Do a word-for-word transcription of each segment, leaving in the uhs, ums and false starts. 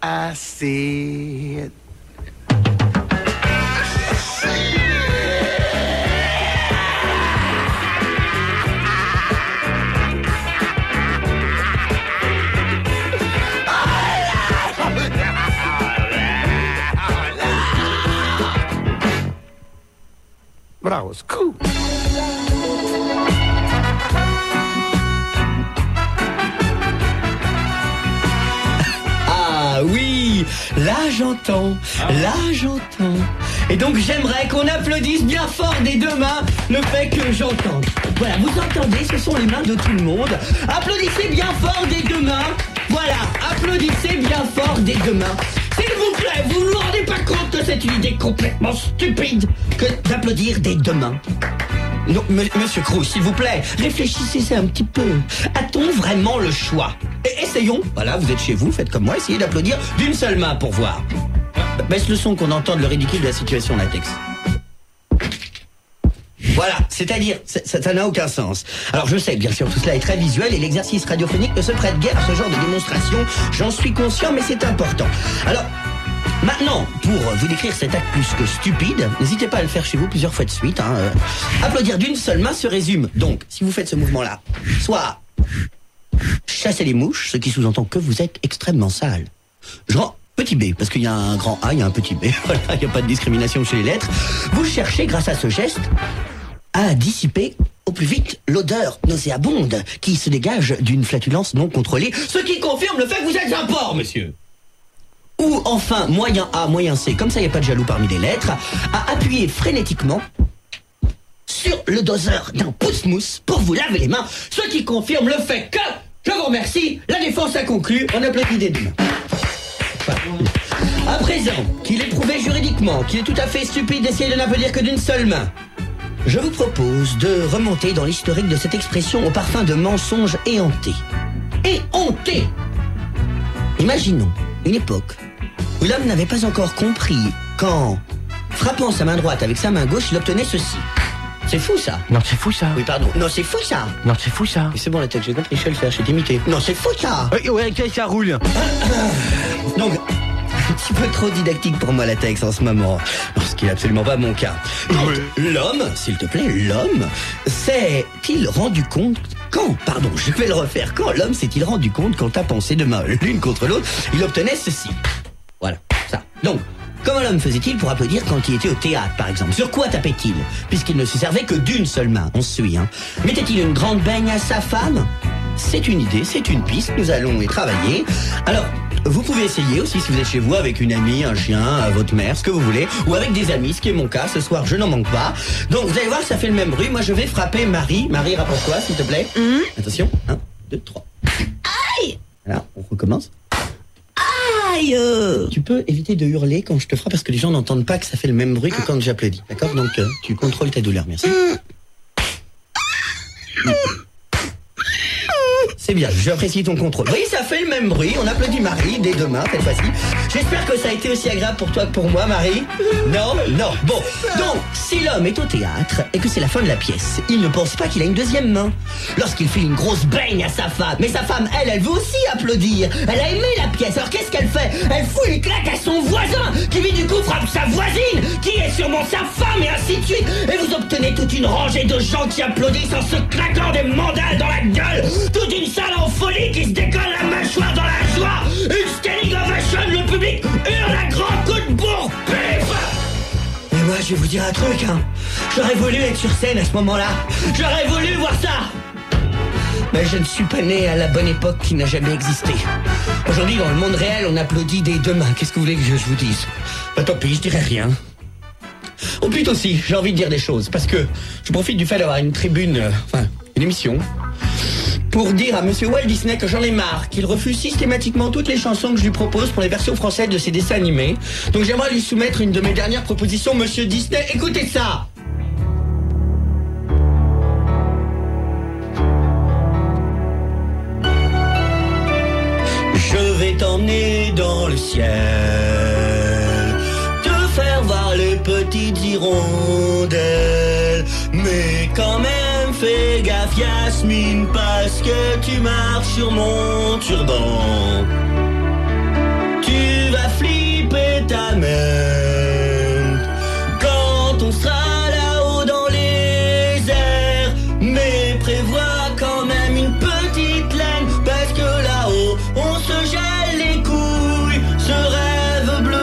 I said. But I was cool. Ah oui, là j'entends, là j'entends. Et donc j'aimerais qu'on applaudisse bien fort des deux mains le fait que j'entende. Voilà, vous entendez, ce sont les mains de tout le monde. Applaudissez bien fort des deux mains. Voilà, applaudissez bien fort des deux mains. S'il vous plaît, vous ne vous rendez pas compte que c'est une idée complètement stupide que d'applaudir des deux mains? Non, m- Monsieur Cruz, s'il vous plaît, réfléchissez un petit peu. A-t-on vraiment le choix? Et essayons. Voilà, vous êtes chez vous, faites comme moi, essayez d'applaudir d'une seule main pour voir. Baisse le son qu'on entende le ridicule de la situation latex. Voilà, c'est-à-dire, ça, ça n'a aucun sens. Alors je sais, bien sûr, tout cela est très visuel et l'exercice radiophonique ne se prête guère à ce genre de démonstration. J'en suis conscient, mais c'est important. Alors, maintenant, pour vous décrire cet acte plus que stupide, n'hésitez pas à le faire chez vous plusieurs fois de suite. Hein. Euh, applaudir d'une seule main se résume. Donc, si vous faites ce mouvement-là, soit chasser les mouches, ce qui sous-entend que vous êtes extrêmement sale. Je rends petit b, parce qu'il y a un grand A, il y a un petit b. Voilà, il n'y a pas de discrimination chez les lettres. Vous cherchez, grâce à ce geste, à dissiper au plus vite l'odeur nauséabonde qui se dégage d'une flatulence non contrôlée, ce qui confirme le fait que vous êtes un porc, monsieur. Ou enfin, moyen A, moyen C, comme ça il n'y a pas de jaloux parmi les lettres, à appuyer frénétiquement sur le doseur d'un pouce-mousse pour vous laver les mains, ce qui confirme le fait que, je vous remercie, la défense a conclu, on applaudit des deux mains. Voilà. À présent, qu'il est prouvé juridiquement qu'il est tout à fait stupide d'essayer de n'applaudir que d'une seule main, je vous propose de remonter dans l'historique de cette expression au parfum de mensonge éhonté. Éhonté! Imaginons une époque où l'homme n'avait pas encore compris qu'en frappant sa main droite avec sa main gauche, il obtenait ceci. C'est fou ça. Non, c'est fou ça. Oui, pardon. Non, c'est fou ça. Non, c'est fou ça. Et c'est bon la tête, j'ai compris, je vais le faire, je vais t'imiter. Non, c'est fou ça. Ouais, ouais, ok, ça roule. Donc, un petit peu trop didactique pour moi la texte en ce moment, ce qui n'est absolument pas mon cas. Donc, Oui. l'homme, s'il te plaît, l'homme, s'est-il rendu compte quand, pardon, je vais le refaire, quand l'homme s'est-il rendu compte qu'en tapant ses deux mains l'une contre l'autre, il obtenait ceci. Voilà, ça. Donc, comment l'homme faisait-il pour applaudir quand il était au théâtre, par exemple? Sur quoi tapait-il? Puisqu'il ne se servait que d'une seule main, on se suit, hein. Mettait-il une grande baigne à sa femme? C'est une idée, c'est une piste, nous allons y travailler. Alors, vous pouvez essayer aussi si vous êtes chez vous avec une amie, un chien, votre mère, ce que vous voulez, ou avec des amis, ce qui est mon cas, ce soir je n'en manque pas. Donc vous allez voir, ça fait le même bruit, moi je vais frapper Marie. Marie, rapproche-toi s'il te plaît. Mmh. Attention, un, deux, trois. Aïe! Voilà, on recommence. Aïe! Tu peux éviter de hurler quand je te frappe parce que les gens n'entendent pas que ça fait le même bruit que quand j'applaudis. D'accord? Donc euh, tu contrôles ta douleur, merci. Mmh. C'est bien, j'apprécie ton contrôle. Oui, ça fait le même bruit, on applaudit Marie, des deux mains cette fois-ci. J'espère que ça a été aussi agréable pour toi que pour moi, Marie. Non, non. Bon, donc, si l'homme est au théâtre et que c'est la fin de la pièce, il ne pense pas qu'il a une deuxième main. Lorsqu'il fait une grosse baigne à sa femme, mais sa femme, elle, elle veut aussi applaudir. Elle a aimé la pièce, alors qu'est-ce qu'elle fait? Elle fout une claque à son voisin, qui lui du coup frappe sa voisine, qui est sûrement sa femme, et ainsi de suite. Et vous obtenez toute une rangée de gens qui applaudissent en se claquant des mandales dans la gueule. Toute une salle en folie qui se décolle la mâchoire dans la joie. Une standing ovation, le public hurle à grands coups de bourre. Pif! Mais moi, je vais vous dire un truc, hein. J'aurais voulu être sur scène à ce moment-là. J'aurais voulu voir ça. Mais je ne suis pas né à la bonne époque qui n'a jamais existé. Aujourd'hui, dans le monde réel, on applaudit des deux mains. Qu'est-ce que vous voulez que je vous dise? Bah tant pis, je dirai rien. Ou plutôt si, j'ai envie de dire des choses. Parce que je profite du fait d'avoir une tribune, euh, enfin, une émission, pour dire à monsieur Walt Disney que j'en ai marre, qu'il refuse systématiquement toutes les chansons que je lui propose pour les versions françaises de ses dessins animés. Donc j'aimerais lui soumettre une de mes dernières propositions, monsieur Disney. Écoutez ça! Je vais t'emmener dans le ciel, te faire voir les petites hirondelles, mais quand même fais gaffe Yasmine, parce que tu marches sur mon turban. Tu tu vas flipper ta mère quand on sera là-haut dans les airs. Mais prévois quand même une petite laine, parce que là-haut on se gèle les couilles, ce rêve bleu.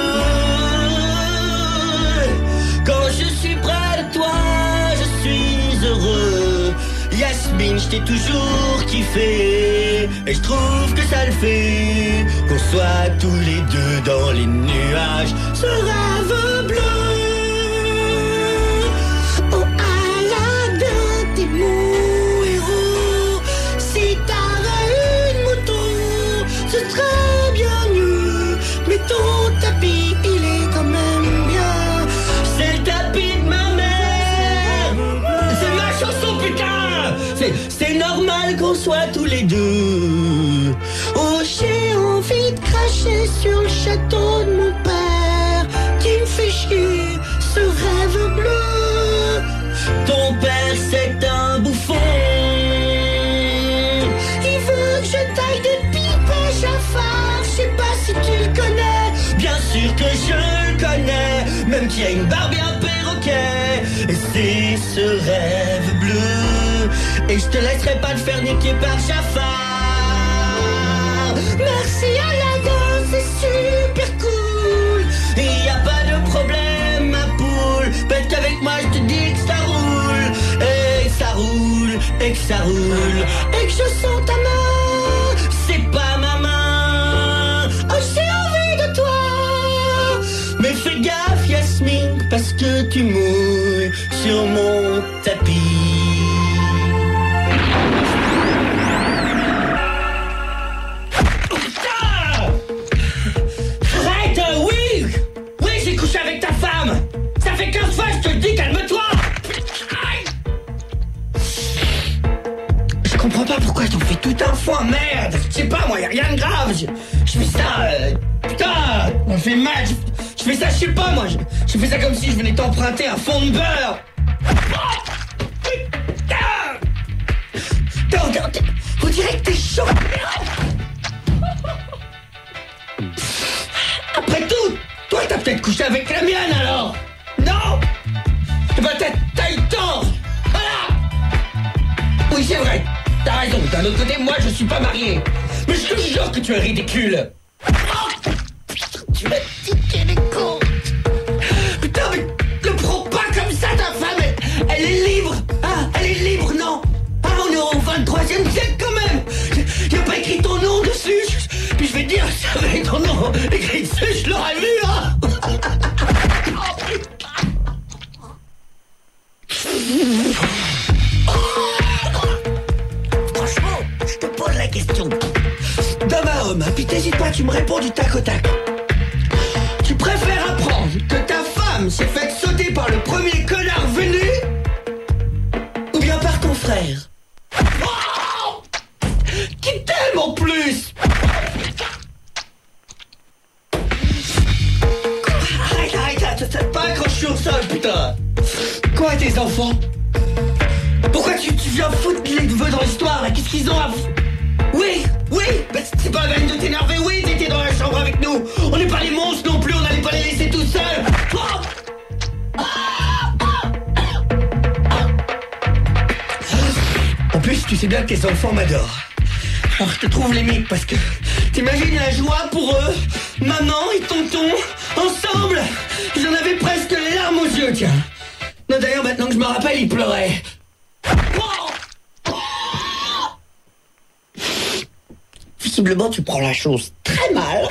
Quand je suis près de toi, je suis heureux. Yasmine, je t'ai toujours kiffé, et je trouve que ça le fait qu'on soit tous les deux dans les nuages, ce rêve bleu. Oh Aladdin, t'es mon héros. Si t'avais une moto, ce serait bien mieux. Mais ton tapis, il est quand même bien. C'est le tapis de ma mère. C'est ma chanson, putain. C'est, c'est normal qu'on soit tous les deux. Oh, j'ai envie de cracher sur le château de mon père, qui me fait chier, ce rêve bleu. Ton père, c'est un bouffon. Il veut que je taille des pipes à Jafar. Je sais pas si tu le connais. Bien sûr que je le connais, même qu'il y a une barbe et un perroquet. Et c'est ce rêve bleu. Et je te laisserai pas te faire niquer par Jafar. Merci Aladdin, c'est super cool. Et y a pas de problème, ma poule. Parce qu'avec moi je te dis que ça roule. Et que ça roule, et que ça roule. Et que je sens ta main, c'est pas ma main. Oh, j'ai envie de toi. Mais fais gaffe Yasmine, parce que tu mouilles sur mon tapis. Je comprends pas pourquoi je t'en fais tout un foin, merde. Je sais pas moi, y'a rien de grave. Je, je fais ça, euh, putain, on fait mal. Je, je fais ça, je sais pas moi. Je, je fais ça comme si je venais t'emprunter un fond de beurre. Oh, putain. Putain, regarde, on dirait que t'es chaud. Après tout, toi t'as peut-être couché avec la mienne alors. Non. Bah t'as, t'as eu tort. Voilà. Oui c'est vrai. T'as raison, d'un autre côté, moi je suis pas marié. Mais je te jure que tu es ridicule. Oh, tu m'as tiqué les côtes. Putain, mais le prends pas comme ça, ta femme. Elle, elle est libre. Ah, elle est libre, non. Ah, on est au vingt-troisième siècle quand même. Y a pas écrit ton nom dessus. Puis je vais te dire, si j'avais ton nom écrit dessus, je l'aurais vu, hein. Oh, putain. La question. D'homme à homme, puis t'hésites pas, tu me réponds du tac au tac. Tu préfères apprendre que ta femme s'est faite sauter par le premier connard venu, ou bien par ton frère? Oh, qui t'aime en plus. Arrête, arrête, arrête, t'as pas accroché au sol, putain. Quoi tes enfants? Pourquoi tu, tu viens foutre les neveux dans l'histoire là? Qu'est-ce qu'ils ont à... Oui, oui, bah c'est pas la peine de t'énerver, oui, t'étais dans la chambre avec nous. On n'est pas les monstres non plus, on n'allait pas les laisser tout seuls. Oh, en plus, tu sais bien que tes enfants m'adorent. Alors je te trouve limite parce que t'imagines la joie pour eux. Maman et tonton, ensemble. J'en avais presque les larmes aux yeux, tiens. Non, d'ailleurs, maintenant que je me rappelle, ils pleuraient. Visiblement, tu prends la chose très mal.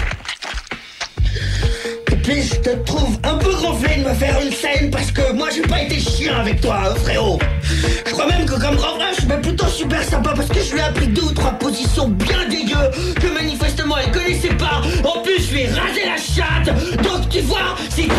Et puis, je te trouve un peu gonflé de me faire une scène parce que moi, j'ai pas été chien avec toi, hein, frérot. Je crois même que comme grand frère, je suis même plutôt super sympa parce que je lui ai appris deux ou trois positions bien dégueu que manifestement, elle connaissait pas. En plus, je lui ai rasé la chatte. Donc, tu vois, c'est...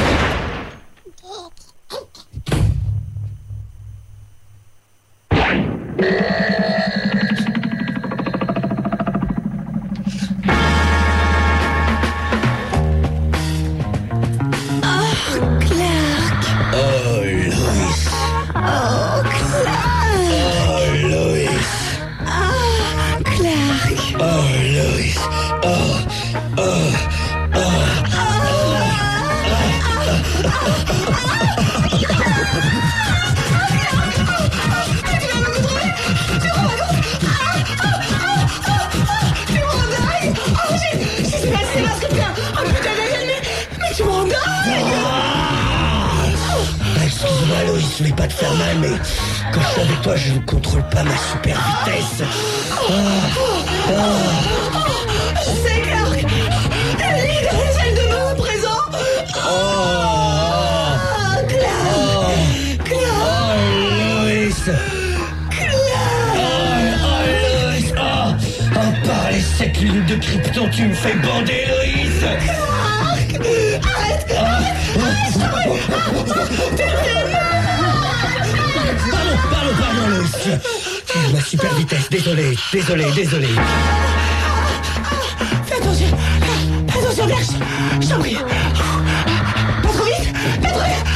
Excuse-moi Loïs, je voulais pas te faire mal, mais quand je suis avec toi, je ne contrôle pas ma super vitesse. Oh, oh. C'est Clark. Elle est dans la salle de bain à présent. Oh, Oh, Clark. oh, Clark. oh, Loïs. Oh, oh, Loïs. Oh, oh, par les sept lunes de Krypton, tu me fais bander, Loïs. Clark. Arrête. Arrête. Pardon, pardon, pardon, Loïs. Ma super vitesse, désolé, désolé, désolé. Fais attention. Fais attention, Clark. Je t'en prie. Pas trop vite. Pas trop vite.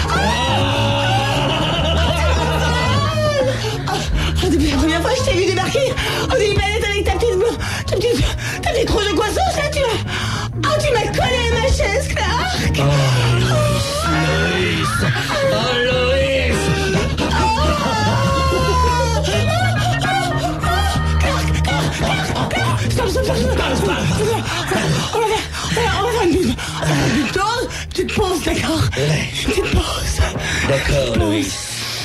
Oh, depuis la première fois que je t'ai vu débarquer, on est une planète avec ta petite boule. Ta petite, ta petite trousse de croissance, là, tu m'as... Oh, tu m'as collé à ma chaise, Clark. Oh, Loïs, Loïs. Oh, Loïs. Stop, stop, stop, stop. On va faire, on va faire, on va faire une pause. On va faire une petite pause, petite pause, d'accord? Une petite pause. D'accord, Loïs.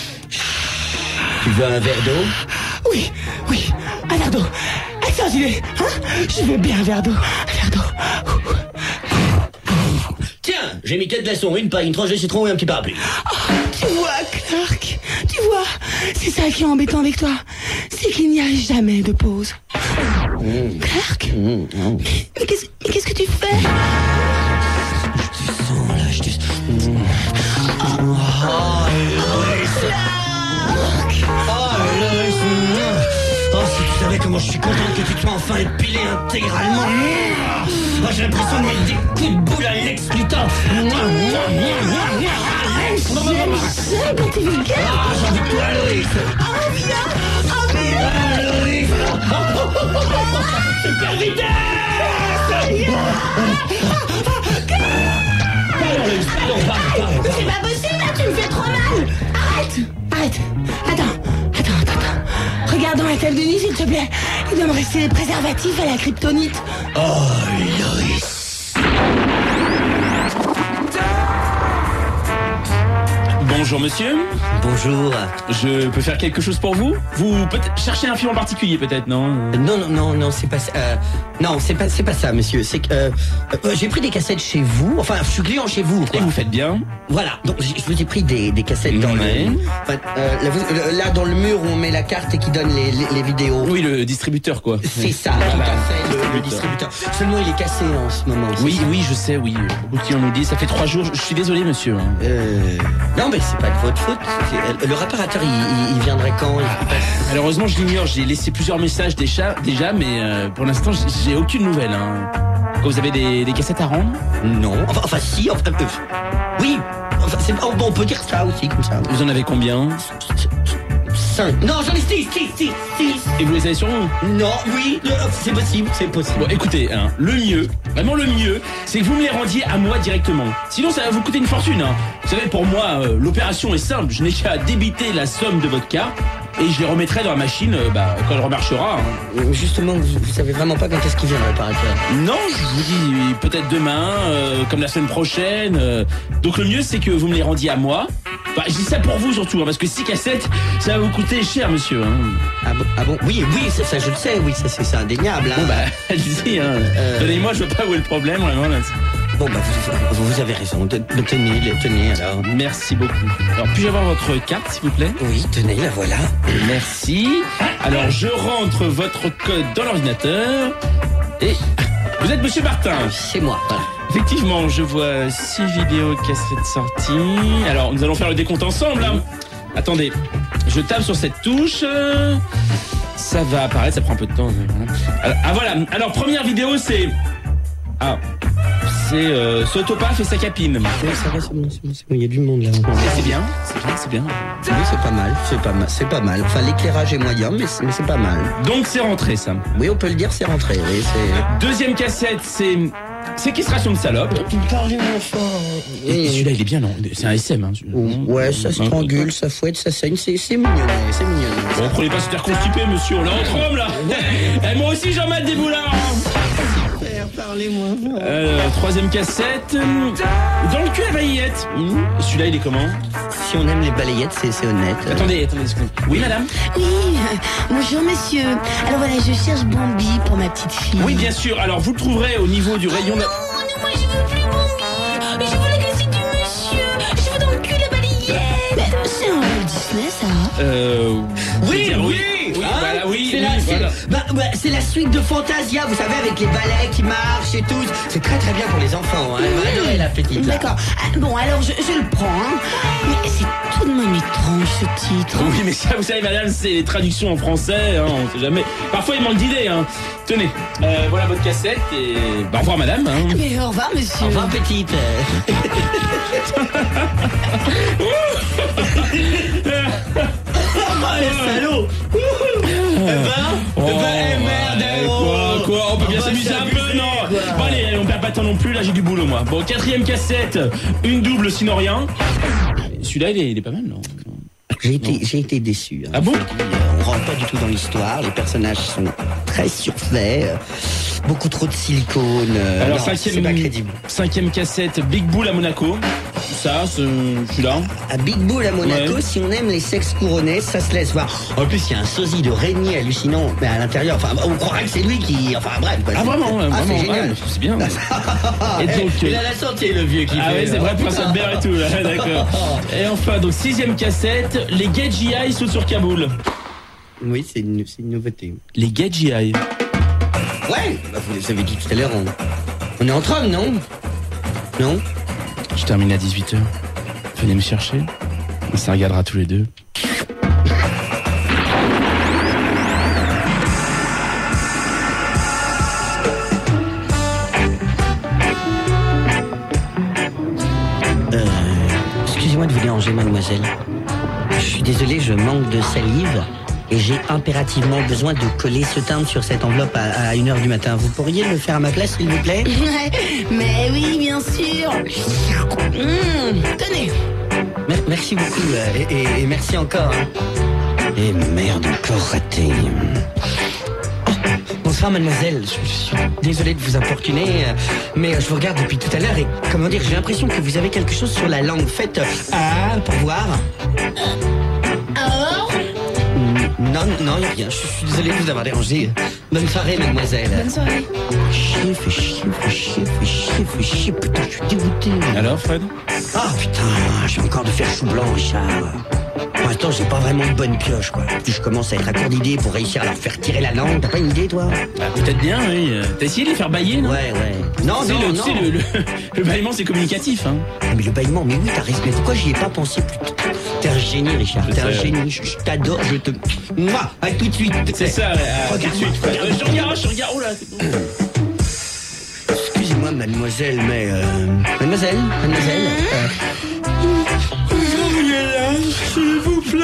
Tu veux un verre d'eau? Oui, oui, un verre d'eau. Extraordinaire, hein? Je veux bien un verre d'eau, un verre d'eau. Tiens, j'ai mis quatre glaçons, une paille, une tranche de citron et un petit parapluie. Oh, tu vois, Clark, tu vois, c'est ça qui est embêtant avec toi, c'est qu'il n'y a jamais de pause. Mmh. Clark, mmh, mmh. mais, mais qu'est-ce mais qu'est-ce que tu fais? Je te sens là, je te sens. Mmh. Oh, oh, Loïs. Clark. Oh, Loïs. Oh, si tu savais comment je suis contente que tu te sois enfin épilé intégralement. Oh, j'ai l'impression de mettre des coups de boule à Lex Luthor. J'aime quand t'es vulgaire. Ah, j'ai envie de toi, Loïs. Oh, viens. Oh, viens. Ah, Loïs. Super vitesse. Pardon, Loïs, pardon, pardon, Mais c'est pas possible, là, tu me fais trop mal. Arrête. Arrête. Attends. Attends, attends, attends. Regarde dans la table de nuit, s'il te plaît. Il doit me rester des préservatifs à la kryptonite. Oh, Loïs. Bonjour monsieur. Bonjour. Je peux faire quelque chose pour vous? Vous peut-être cherchez un film en particulier peut-être, non? Non, non, non, non, c'est pas ça. Euh, non, c'est pas, c'est pas ça, monsieur. C'est que euh, euh, j'ai pris des cassettes chez vous. Enfin, je suis client chez vous. Quoi. Et vous faites bien. Voilà. Donc, je vous ai pris des, des cassettes dans Ouais. le. Enfin, euh, là, vous- là, dans le mur où on met la carte et qui donne les, les, les vidéos. Oui, le distributeur quoi. C'est ça, tout à fait, le, le distributeur. Seulement, il est cassé en ce moment. c'est Oui, ça. oui, je sais, oui. Beaucoup de clients nous disent, ça fait trois jours, je suis désolé monsieur. hein. Euh, non, mais c'est pas de votre faute. C'est- Le réparateur, il, il, il viendrait quand? Il passe- Malheureusement, je l'ignore, j'ai laissé plusieurs messages déjà, déjà mais euh, pour l'instant, j'ai- j'ai aucune nouvelle. Hein. Vous avez des, des cassettes à rendre? Non. Enfin, enfin, si. Enfin, euh, oui. Enfin, c'est, on, on peut dire ça aussi, comme ça. Vous en avez combien? Cinq. Non, j'en ai six, six, six, six. Et vous les avez sur vous? Non, oui, euh, c'est possible, c'est possible. Bon, écoutez, hein, le mieux, vraiment le mieux, c'est que vous me les rendiez à moi directement. Sinon, ça va vous coûter une fortune. Hein. Vous savez, pour moi, euh, l'opération est simple. Je n'ai qu'à débiter la somme de votre carte et je les remettrai dans la machine euh, bah, quand elle remarchera. Hein. Euh, Justement, vous, vous savez vraiment pas quand est-ce qu'il vient, le réparateur. Non, je vous dis peut-être demain, euh, comme la semaine prochaine. euh. Donc le mieux, c'est que vous me les rendiez à moi. Bah, je dis ça pour vous surtout, hein, parce que six cassettes, ça va vous coûter cher, monsieur. Hein. Ah bon, ah bon. Oui, oui, ça, ça, je le sais, oui, ça, c'est, c'est indéniable. Hein. Bon, bah, allez-y, hein. Euh. Donnez-moi, je vois pas où est le problème, vraiment. Là. Bon, bah, vous, vous avez raison. De, de, tenez, le- tenez, alors. Merci beaucoup. Alors, puis-je avoir votre carte, s'il vous plaît? Oui, tenez, la voilà. Merci. Alors, je rentre votre code dans l'ordinateur. Et vous êtes monsieur Martin. C'est moi, voilà. Effectivement, je vois six vidéos cassettes sorties. Alors, nous allons faire le décompte ensemble. Hein. Attendez, je tape sur cette touche. Ça va apparaître, ça prend un peu de temps. Alors, ah voilà, alors première vidéo c'est... Ah, c'est euh, Sotopaf et sa capine. Oui, ça va, c'est bon, c'est bon, c'est bon, il y a du monde là. Et c'est bien, c'est bien, c'est bien. Oui, c'est pas mal, c'est pas mal, c'est pas mal. Enfin, l'éclairage est moyen, mais c'est, mais c'est pas mal. Donc c'est rentré ça. Oui, on peut le dire, c'est rentré, oui, c'est... Deuxième cassette, c'est... Séquestration de salope. Parlez moins fort. Et celui-là il est bien, non? C'est un S M. Hein. Ouais, ça strangule, ça fouette, ça saigne, c'est, c'est mignonnet, c'est mignonnet. Bon, prenez pas cet air constipé, monsieur, on est entre hommes, là. Et moi aussi, j'en mets des boulards. Parlez-moi fort. Euh, troisième cassette. Dans le cul à Vaillette. Celui-là, il est comment? si on aime les balayettes, c'est, c'est honnête. Attendez, attendez une seconde. Oui, madame? Oui, euh, bonjour monsieur. Alors voilà, je cherche Bambi pour ma petite fille. Oui, bien sûr. Alors, vous le trouverez au niveau du rayon... Non, non, moi je veux plus Bambi. Je veux la cassette du monsieur. Je veux dans le cul la balayette. Mais c'est un Walt Disney, ça. Euh... Oui, dire oui, Oui, hein, voilà, oui, c'est, oui, la, c'est, voilà. bah, bah, c'est la suite de Fantasia, vous savez, avec les balais qui marchent et tout. C'est très très bien pour les enfants, hein. Elle va adorer la petite. Là. D'accord. Ah, bon, alors je, je le prends. Hein. Mais c'est tout de même étrange ce titre. Oui, mais ça, vous savez, madame, c'est les traductions en français, hein, on sait jamais. Parfois, il manque d'idées, hein. Tenez, euh, voilà votre cassette et... Bah, au revoir, madame. Hein. Mais au revoir monsieur. Au revoir, petite. Oh, les salauds. Eh ben, Oh, eh ben, eh, merde, ouais, eh, oh. quoi, quoi, on peut bien On va s'amuser un peu, s'amuser, non? quoi. Bon, allez, allez, on perd pas de temps non plus, là, j'ai du boulot, moi. Bon, quatrième cassette, une double, sinon rien. Celui-là, il est, il est pas mal, non? J'ai été, j'ai été déçu. Hein. Ah bon? On rentre pas du tout dans l'histoire. Les personnages sont très surfaits. euh, Beaucoup trop de silicone. euh, Alors, non, cinquième, c'est pas crédible. cinquième cassette, Big Bull à Monaco. Ça, c'est, je suis là. À Big Bull à Monaco, Ouais. si on aime les sexes couronnés, ça se laisse voir. En plus, il y a un sosie de Régnier hallucinant, mais à l'intérieur, enfin, on croirait que c'est lui qui, enfin, bref. Quoi, Ah, c'est- vraiment, ouais, ah, vraiment. c'est génial. Ouais, c'est bien. Ah, Et eh, donc, il euh, a la santé, le vieux qui Ah fait. ouais, c'est vrai, Oh, Prince putain. Albert et tout, là, d'accord. Et enfin, donc, sixième cassette, les Gay G I sautent sur Kaboul. Oui, c'est une, c'est une nouveauté. Les Gay G I. Ouais, bah, vous les avez dit tout à l'heure, on, on est entre hommes, non? Non? Je termine à dix-huit heures. Venez me chercher. On se regardera tous les deux. Euh, excusez-moi de vous déranger, mademoiselle. Je suis désolé, je manque de salive et j'ai impérativement besoin de coller ce timbre sur cette enveloppe à, à une heure du matin. Vous pourriez le faire à ma place, s'il vous plaît? Ouais, mais oui, bien sûr. Mmh, tenez. Mer- Merci beaucoup euh, et, et- et merci encore. hein. Et merde, encore raté. Oh, bonsoir, mademoiselle. Je, je suis désolé de vous importuner, euh, mais euh, je vous regarde depuis tout à l'heure et comment dire, j'ai l'impression que vous avez quelque chose sur la langue. Faites euh, ah pour voir. Alors, Non, non, y a rien. Je suis désolé de vous avoir dérangé. Bonne soirée, mademoiselle. bonne soirée. Chier, fais chier, fais chier, fais chier, fais chier. Putain, je suis dégoûté. Alors, Fred? Ah, putain, j'ai encore de faire chou blanc, Richard. Pour l'instant, j'ai pas vraiment de bonne pioche, quoi. Puis je commence à être à court d'idées pour réussir à leur faire tirer la langue. T'as pas une idée, toi? Bah, peut-être bien, oui. T'as essayé de les faire bailler, non? Ouais, ouais. Non, Tu sais, non, le, non. tu sais, le, le, le bâillement, c'est communicatif, hein. Ah, mais le bâillement, mais oui, t'as raison. Mais pourquoi j'y ai pas pensé plus tôt? T'es un génie, Richard. Je T'es un sais. génie. Je, je t'adore, je te... Mouah, à tout de suite. C'est ça, ouais. Ah, tout de Regarde-moi, suite. regarde-moi. Euh, je regarde, je regarde. Oh là, c'est bon. Excusez-moi, mademoiselle, mais... Euh... Mademoiselle, mademoiselle... euh, S'il vous plaît.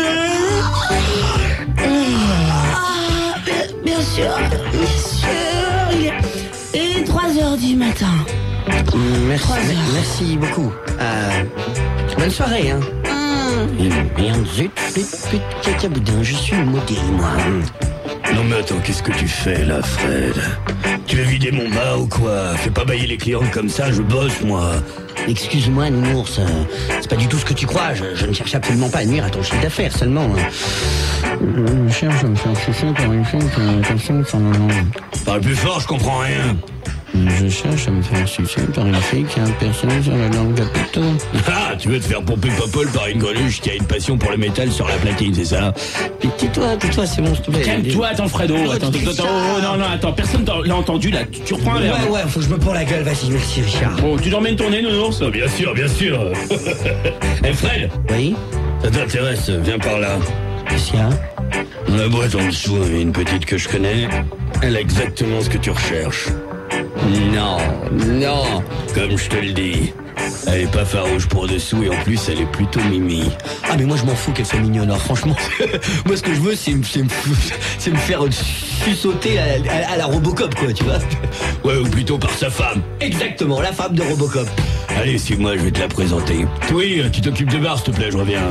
Ah, bien, bien sûr, bien sûr. Il est, il est trois heures du matin. Merci, Trois heures. merci beaucoup. Euh, bonne soirée, hein. Mmh. Et merde, zut, put, put, cacaboudin, je suis modéré, moi. Non mais attends, qu'est-ce que tu fais là, Fred? Tu veux vider mon bar ou quoi? Fais pas bailler les clients comme ça, je bosse, moi. Excuse-moi, nounours, euh, c'est pas du tout ce que tu crois. Je, je ne cherche absolument pas à nuire à ton chiffre d'affaires, seulement. euh, Je cherche à me faire sucer par une fille qui a personne sur la langue. Parle plus fort, je comprends rien. Je cherche à me faire sucer par une fille qui a personne sur la langue de plutôt. Ah, tu veux te faire pomper popole par une greluche qui a une passion pour le métal sur la platine, c'est ça? Tais-toi, tais-toi, c'est bon, s'il te plaît. Calme-toi, attends, Fredo. Oh, Attends, tu fais attends, ça. oh, non, non, attends, personne t'a- l'a entendu, là. Tu, tu reprends un verre. Ouais, ouais, faut que je me pour la gueule, vas-y, merci, Richard. Bon, tu dormais une tournée, nounours? Oh, bien sûr, bien sûr. Eh Fred, Oui, ça t'intéresse, viens par là. qu'est-ce qu'il y a? Dans la boîte en dessous, il y a une petite que je connais. Elle a exactement ce que tu recherches. Non, non. Comme je te le dis. Elle est pas farouche pour dessous et en plus elle est plutôt mimi. Ah mais moi je m'en fous qu'elle soit mignonne, alors franchement, moi ce que je veux c'est, c'est, me- c'est me faire sussauter à, à- à la Robocop quoi, tu vois. Ouais, ou plutôt par sa femme. Exactement, la femme de Robocop. Allez, suis-moi, je vais te la présenter. Oui, tu t'occupes de bar, s'il te plaît, je reviens.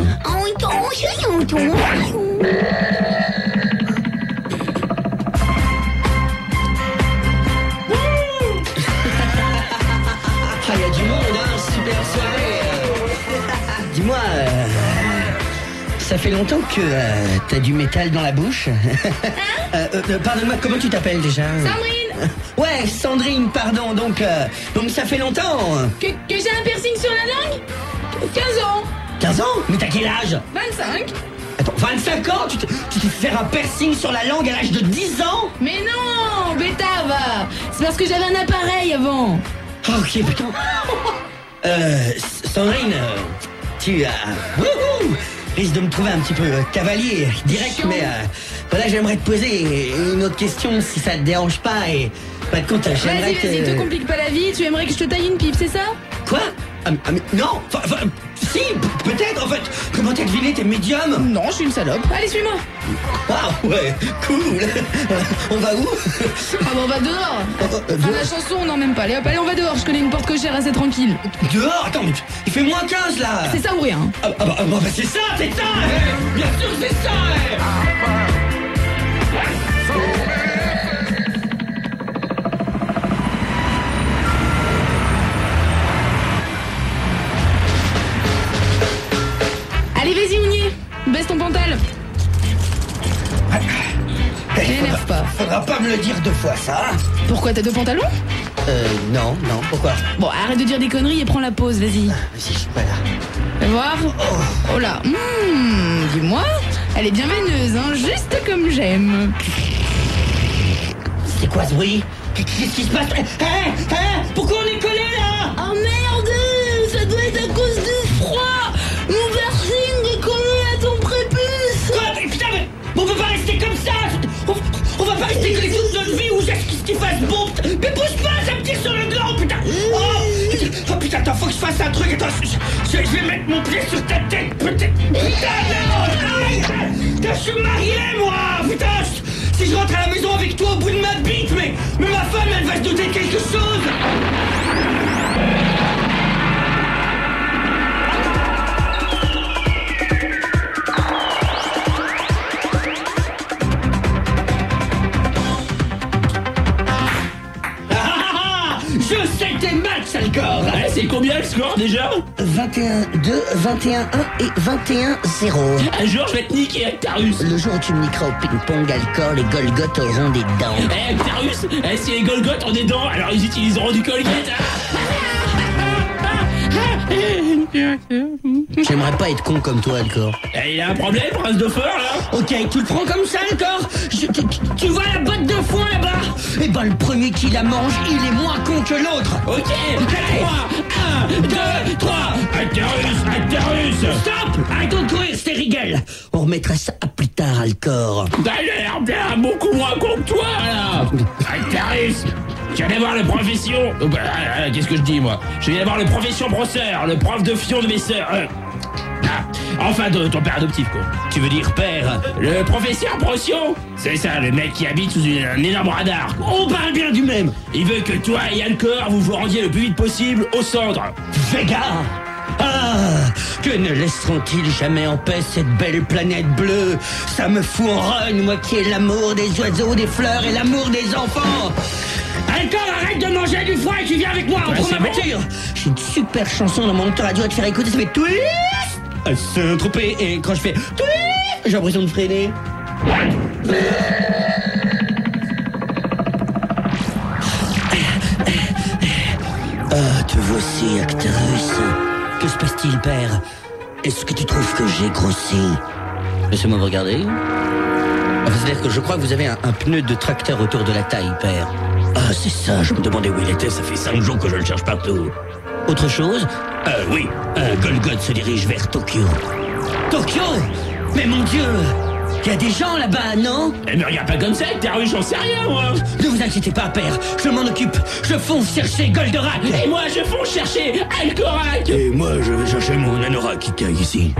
Ah, il y a du monde, hein, super soirée. euh. Dis-moi, euh, ça fait longtemps que euh, t'as du métal dans la bouche. euh, euh, Pardonne-moi, comment tu t'appelles déjà? Sandrine. Ouais, Sandrine, pardon. Donc, euh, donc ça fait longtemps. Que, que j'ai un piercing sur la langue? quinze ans. quinze ans? Mais t'as quel âge? vingt-cinq. Attends, vingt-cinq ans? Tu t'es tu t'es fait un piercing sur la langue à l'âge de dix ans? Mais non, bêta, va. C'est parce que j'avais un appareil avant. Oh, ok, putain. euh, Sandrine, euh, tu as... Wouhou, risque de me trouver un petit peu euh, cavalier, direct, Chiant. mais euh, voilà, j'aimerais te poser une autre question, si ça te dérange pas, et pas de compte, j'aimerais Vas-y, vas-y, que... te complique pas la vie. Tu aimerais que je te taille une pipe, c'est ça? Quoi? ah, ah, mais non, enfin, enfin, si, peut-être, en fait, comment t'as deviné, t'es médium? Non, je suis une salope. Allez, suis-moi. Waouh, ouais, cool. On va où? Ah bon, on va dehors. Fin de la chanson, non, même pas. Allez hop, allez, on va dehors. Je connais une porte cochère assez tranquille. Dehors? Attends, mais il fait moins quinze, là. C'est ça ou rien? Ah, ah bah, ah bah, c'est ça, c'est ça, eh. Bien sûr, c'est ça, eh. Allez, vas-y, Mounier. Baisse ton pantal. M'énerve pas. Faudra pas me le dire deux fois, ça. Pourquoi, t'as deux pantalons? Euh, non, non, pourquoi? Bon, arrête de dire des conneries et prends la pause, vas-y. Vas-y, je suis pas là. Fais voir. Oh là. Mmh, dis-moi. Elle est bien veineuse, hein. Juste comme j'aime. C'est quoi ce bruit? Qu'est-ce qui se passe? Hé, hé, pourquoi on est collés, là? Oh merde! Ça doit être à cause du froid! Mon piercing est collé à ton prépuce! Quoi? Mais putain, mais on peut pas rester comme ça! On, on va pas rester collés toute notre vie ou jusqu'à ce qu'il fasse bon! Mais bouge pas, ça me tire sur le gland, putain! Oh, putain, oh, putain, attends, faut que je fasse un truc, attends, je, je- je vais mettre mon pied sur ta tête, peut-être! Putain, non! Aïe! Putain, je suis marié, moi! Putain, je- si je rentre à la maison avec toi au bout de ma bite, mais, mais ma femme, elle va se douter de quelque chose! Je sais tes matchs, Alcor! Ouais, c'est combien le score déjà? vingt et un deux, vingt et un un et vingt et un zéro. Un jour, je vais te niquer, Actarus. Le jour où tu me niqueras au ping-pong, Alcor, les Golgoth auront des dents. Eh, Actarus, eh, si les Golgoth ont des dents, alors ils utiliseront du Colgate. J'aimerais pas être con comme toi, Alcor. Eh, il a un problème, prince de fort, là? Ok, tu le prends comme ça, Alcor? Je- tu, tu- tu vois la botte de foin là-bas? Eh ben, le premier qui la mange, il est moins con que l'autre. Ok, trois, un, deux, trois, Actarus, Actarus. Stop! Arrêtons de courir, c'est rigole. On remettra ça à plus tard, Alcor. T'as l'air bien beaucoup moins con que toi, là. Actarus, je viens voir le profession... Euh, bah, euh, Qu'est-ce que je dis, moi? Je viens voir le profession brosseur, le prof de fion de mes sœurs. euh. Ah, enfin, de ton père adoptif, quoi. Tu veux dire père? Le professeur Brossion? C'est ça, le mec qui habite sous une- un énorme radar. On parle bien du même. Il veut que toi et Alcor, vous vous rendiez le plus vite possible au centre. Vega! Ah! Que ne laisseront-ils jamais en paix cette belle planète bleue? Ça me fout en rogne, moi qui ai l'amour des oiseaux, des fleurs et l'amour des enfants! Alcor, arrête de manger du foie et tu viens avec moi, on Ouais, prend c'est ma bon. voiture! J'ai une super chanson dans mon autoradio à te faire écouter, ça fait twist! Euh, Saint-Tropez, et quand je fais twist, j'ai l'impression de freiner. Ah, te voici, Actarus. Que se passe-t-il, père? Est-ce que tu trouves que j'ai grossi? Laissez-moi vous regarder. Enfin, c'est-à-dire que je crois que vous avez un, un pneu de tracteur autour de la taille, père. Ah, c'est ça, je me demandais où il était, ça fait cinq jours que je le cherche partout. Autre chose? Euh, oui, un Golgoth se dirige vers Tokyo. Tokyo? Mais mon Dieu! Il y a des gens là-bas, non? Eh, me regarde pas comme ça, Actarus, j'en sais rien, moi. Ne vous inquiétez pas, père, je m'en occupe. Je fonce chercher Goldorak. Et moi, je fonce chercher Alcorac. Et moi, je vais chercher mon anorak qui taille ici.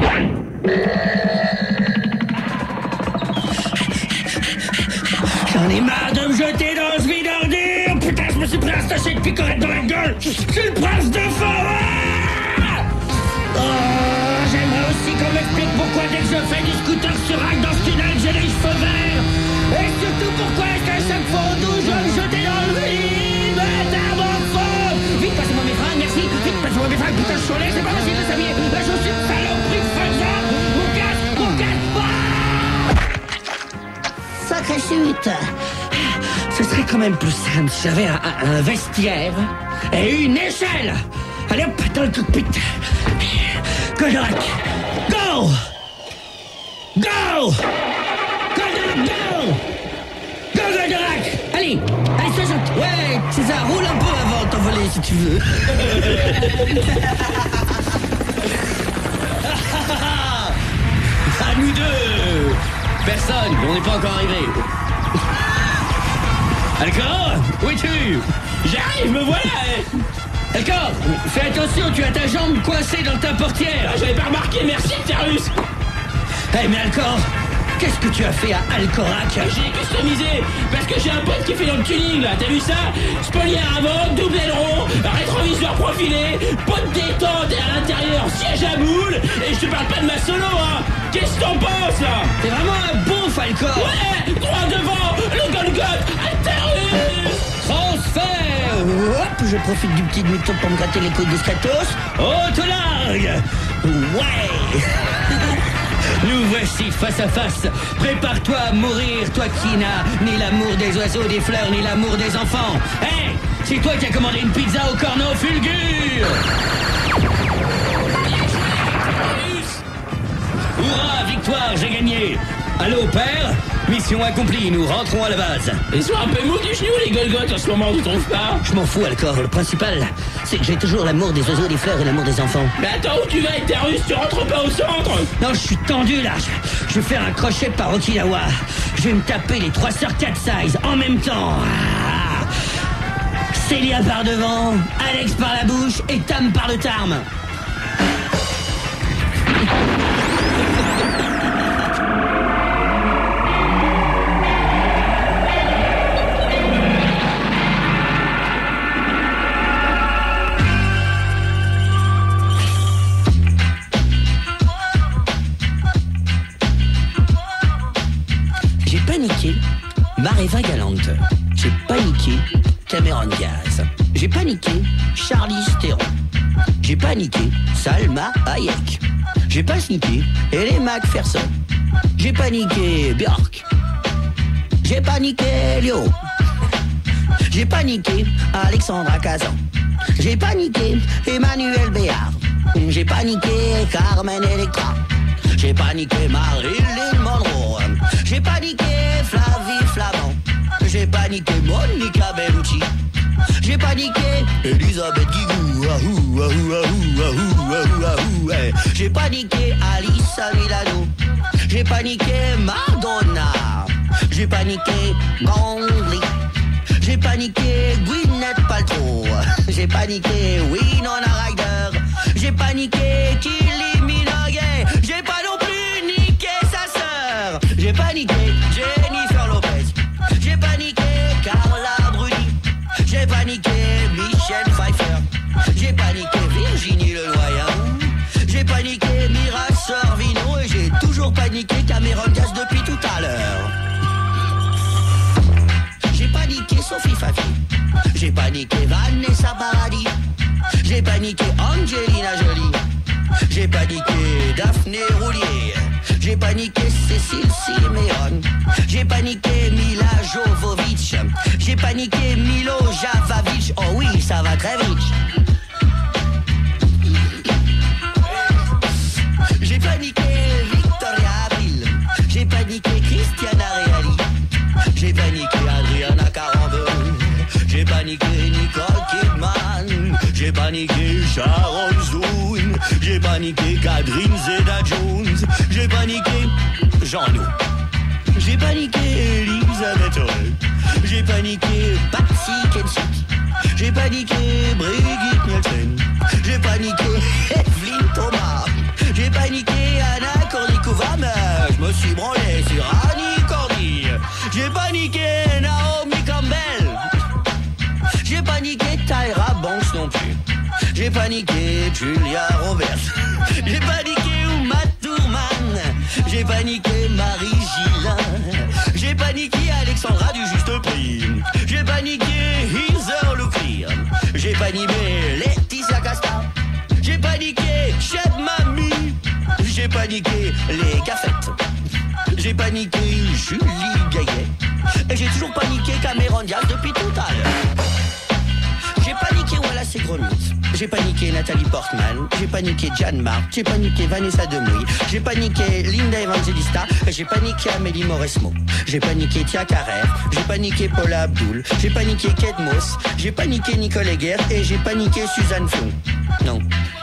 J'en ai marre de me jeter dans ce vide ordure. Putain, je me suis pris un sachet de picorette dans la gueule. Je suis le prince de fort. Ah oh, j'aimerais aussi qu'on m'explique pourquoi dès que je fais du scooter sur rack dans ce tunnel, j'ai les cheveux verts. Et surtout pourquoi est-ce qu'à chaque fois on doit je me jeter dans le vide. Métamorphose. Vite, passez-moi mes fringues, merci. Vite, passez-moi mes fringues, putain, je suis en l'air, c'est pas facile de s'habiller. La chaussure saloperie faisable. Mon casque, mon casque. suite. Ce serait quand même plus simple si j'avais un, un, un vestiaire et une échelle. Allez hop, dans le cockpit. Goldorak, go! Go! Goldorak, go! Go, Goldorak! Allez, allez, ça saute. Ouais, c'est ça, roule un peu avant de t'envoler si tu veux. À nous deux! Personne, on n'est pas encore arrivé. Alcor, où es-tu? J'arrive, me voilà. Alcor, fais attention, tu as ta jambe coincée dans ta portière. Ah, j'avais pas remarqué, merci Terrus. Eh hey, mais Alcor, qu'est-ce que tu as fait à Alcorac? J'ai customisé, parce que j'ai un pote qui fait dans le tuning là, t'as vu ça? Spolière avant, double aileron, rétroviseur profilé, pote détente et à l'intérieur, siège à boule, et je te parle pas de ma solo, hein. Qu'est-ce que t'en penses là? T'es vraiment un bon Falcor. Ouais, droit devant, le Golgoth, Terrus. Transfert. Hop, je profite du petit demi-tour pour me gratter les couilles de Stratos. Autolargue. Ouais. Nous voici face à face. Prépare-toi à mourir, toi qui n'as ni l'amour des oiseaux, des fleurs, ni l'amour des enfants. Hé, hey, c'est toi qui as commandé une pizza au corneau fulgure. Hurrah, victoire, j'ai gagné. Allô, père? Mission accomplie, nous rentrons à la base. Ils sont un peu mous du genou, les Golgoths, en ce moment, tu trouves pas? Je m'en fous, Alcor. Le principal, c'est que j'ai toujours l'amour des oiseaux, des fleurs et l'amour des enfants. Mais attends, où tu vas avec Terrus? Tu rentres pas au centre? Non, je suis tendu, là. Je, je vais faire un crochet par Okinawa. Je vais me taper les trois sœurs quatre size en même temps. Ah. Célia par devant, Alex par la bouche et Tam par le tarme. Mareva Galante. J'ai paniqué Cameron Diaz. J'ai paniqué Charlize Theron. J'ai paniqué Salma Hayek. J'ai paniqué Ellie Macpherson. J'ai paniqué Björk. J'ai paniqué Léo. J'ai paniqué Alexandra Kazan. J'ai paniqué Emmanuel Béard. J'ai paniqué Carmen Electra. J'ai paniqué Marilyn Monroe. J'ai paniqué Flavie Flamand. J'ai paniqué Monica Bellucci. J'ai paniqué Elisabeth Guigou. Ahou, ahou, ahou, ahou, ahou, ahou, ouais. J'ai paniqué Alissa Milano. J'ai paniqué Madonna. J'ai paniqué Gangly. J'ai paniqué Gwyneth Paltrow. J'ai paniqué Winona Ryder. J'ai paniqué Kylie Minogue. J'ai pas non plus niqué sa sœur. J'ai paniqué Jennifer Lopez. J'ai paniqué Carla Bruni. J'ai paniqué Michelle Pfeiffer. J'ai paniqué Virginie Leloyen. J'ai paniqué Mira Sorvino. Et j'ai toujours paniqué Cameron Diaz depuis tout à l'heure. J'ai paniqué Sophie Fafi. J'ai paniqué Vanessa Paradis. J'ai paniqué Angelina Jolie. J'ai paniqué Daphné Roulier. J'ai paniqué Cécile Siméon. J'ai paniqué Mila Jovovich. J'ai paniqué Milo Javovic. Oh oui, ça va très vite. J'ai paniqué Victoria Abril. J'ai paniqué Christiana Reali. J'ai paniqué Adriana Carambeu. J'ai paniqué Nicole Kidman. J'ai paniqué Sharon Stone. J'ai paniqué Catherine Zeta-Jones. J'ai paniqué Jean-Loup. J'ai paniqué Elisabeth Horel. J'ai paniqué Patsy Kensit. J'ai paniqué Brigitte Nielsen. J'ai paniqué Evelyn Thomas. J'ai paniqué Anna Kournikova. Mais je me suis branlé sur Annie Cordy. J'ai paniqué Naomi Campbell. J'ai paniqué Tyra Banks non plus. J'ai paniqué Julia Roberts. J'ai paniqué Uma Thurman. J'ai paniqué Marie Gillin. J'ai paniqué Alexandra du Juste Prix. J'ai paniqué Heather Locklear. J'ai paniqué Laetitia Casta. J'ai paniqué Chef Mamie. J'ai paniqué les Gaffettes. J'ai paniqué Julie Gaillet. Et j'ai toujours paniqué Cameron Diaz depuis tout à l'heure. J'ai paniqué Wallace et Gromit. J'ai paniqué Nathalie Portman. J'ai paniqué Jeanne Marc. J'ai paniqué Vanessa Demouy. J'ai paniqué Linda Evangelista. Et j'ai paniqué Amélie Mauresmo. J'ai paniqué Tia Carrère. J'ai paniqué Paula Abdul. J'ai paniqué Kate Moss. J'ai paniqué Nicole Eger. Et j'ai paniqué Suzanne Flon. Non.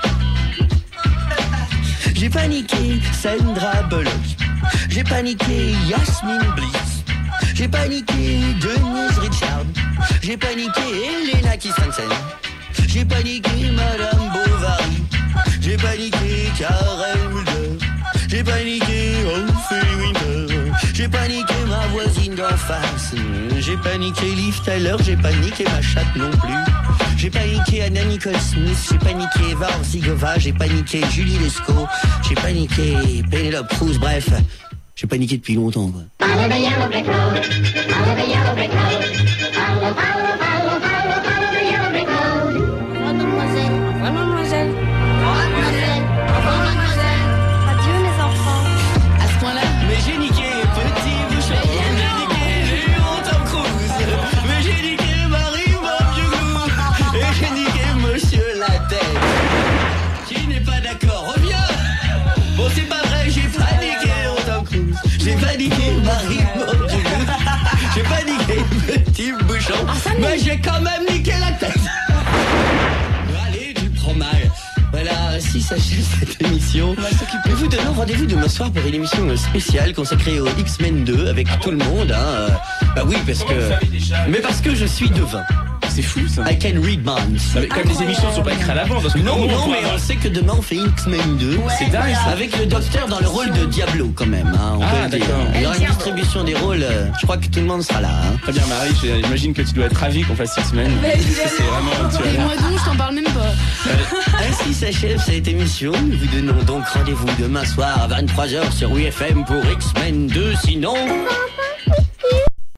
J'ai paniqué Sandra Bullock. J'ai paniqué Yasmine Blitz. J'ai paniqué Denise Richard. J'ai paniqué Elena Christensen. J'ai paniqué Madame Bovary. J'ai paniqué Karel Mulder. J'ai paniqué Humphrey Winter. J'ai paniqué ma voisine d'en face. J'ai paniqué Liv Tyler. J'ai paniqué ma chatte non plus. J'ai paniqué Anna Nicole Smith. J'ai paniqué Eva Orzigova. J'ai paniqué Julie Lescaut. J'ai paniqué Penelope Cruz. Bref, j'ai paniqué depuis longtemps, quoi. Follow the yellow brick road. Follow the yellow brick road. Follow, follow, follow, follow, follow the yellow brick road. Au revoir, mademoiselle. Au revoir, mademoiselle. Au revoir, mademoiselle. Au revoir, mademoiselle. Adieu, les enfants. À ce point-là. Mais j'ai niqué Petit Bouchon. J'ai niqué Léon Tom Cruise. Mais j'ai niqué Marie Morbiou. Et j'ai niqué Monsieur la Tête. Qui n'est pas d'accord, reviens. Bon, c'est pas vrai, j'ai paniqué Tom Cruise. J'ai paniqué Marie Morbiou. J'ai paniqué Petit Bouchon. Mais j'ai quand même niqué la tête. Allez, tu prends mal. Voilà, ainsi s'achève cette émission. Nous vous donnons rendez-vous demain soir pour une émission spéciale consacrée au X-Men deux avec tout le monde. Hein. Bah oui, parce que... Mais parce que je suis devin. C'est fou ça. I can read minds. Non, mais comme les émissions ne sont pas écrites à l'avant, parce que Non, comment on non, peut mais avoir- on sait que demain on fait X-Men deux. C'est dingue ça. Avec le docteur dans le rôle de Diablo quand même. Hein, on Ah, peut le dire. d'accord. Il y aura une distribution des rôles. euh, Je crois que tout le monde sera là. Hein. Très bien Marie, j'imagine que tu dois être ravie qu'on fasse six semaines. C'est vraiment... Tu Et vois, moi donc, je t'en parle même pas. Ainsi s'achève cette émission. Nous vous donnons donc rendez-vous demain soir à vingt-trois heures sur W F M pour X-Men deux. Sinon...